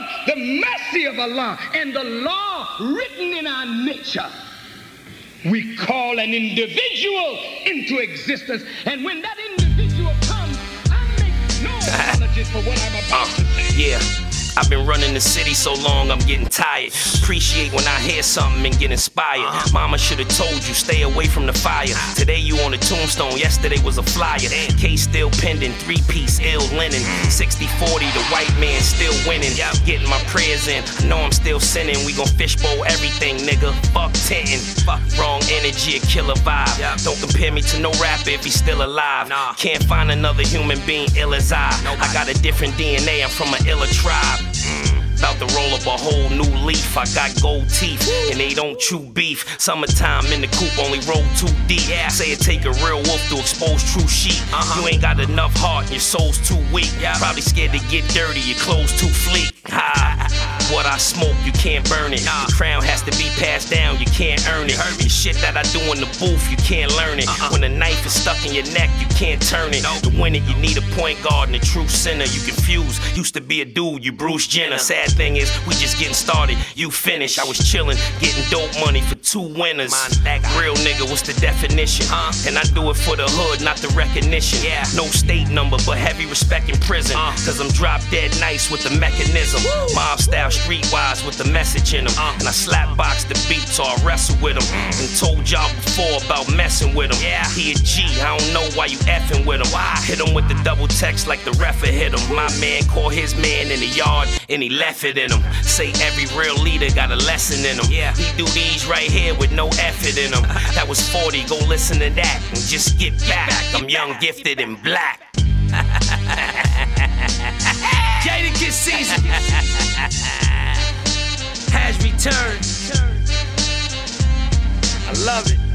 the mercy of Allah and the law written in our nature, we call an individual into existence. And when that individual comes, I make no apologies for what I'm about to say. Yeah. I've been running the city so long, I'm getting tired. Appreciate when I hear something and get inspired. Mama should've told you, stay away from the fire. Today you on the tombstone, yesterday was a flyer. Case still pending, 3-piece, ill linen. 60-40, the white man still winning. Getting my prayers in, I know I'm still sinning. We gon' fishbowl everything, nigga. Fuck tentin'. Wrong energy, a killer vibe. Don't compare me to no rapper if he's still alive. Can't find another human being ill as I got a different DNA, I'm from an iller tribe. About to roll up a whole new leaf. I got gold teeth, and they don't chew beef. Summertime in the coop, only roll too deep. Say it take a real wolf to expose true sheep. You ain't got enough heart, and your soul's too weak. Probably scared to get dirty, your clothes too fleek. What I smoke, you can't burn it. The crown has to be passed down, you can't earn it. The shit that I do in the booth, you can't learn it. When a knife is stuck in your neck, you can't turn it. To win it, you need a point guard and a true center. You confused, used to be a dude, you Bruce Jenner. Sad thing is, we just getting started, you finish. I was chillin', getting dope money for 2 winners. Real nigga, what's the definition? And I do it for the hood, not the recognition. No state number, but heavy respect in prison. Cause I'm drop dead nice with the mechanism. Mob style, streetwise with the message in them. And I slap box the beat, so I wrestle with him. And told y'all before about messing with him. He a G, I don't know why you effing with him. Hit him with the double text like the ref hit him. My man caught his man in the yard and he left it in him. Say every real leader got a lesson in him. He do these right here with no effort in him. That was 40, go listen to that and just get back. I'm young, gifted, and black. Jadakiss season has returned. I love it.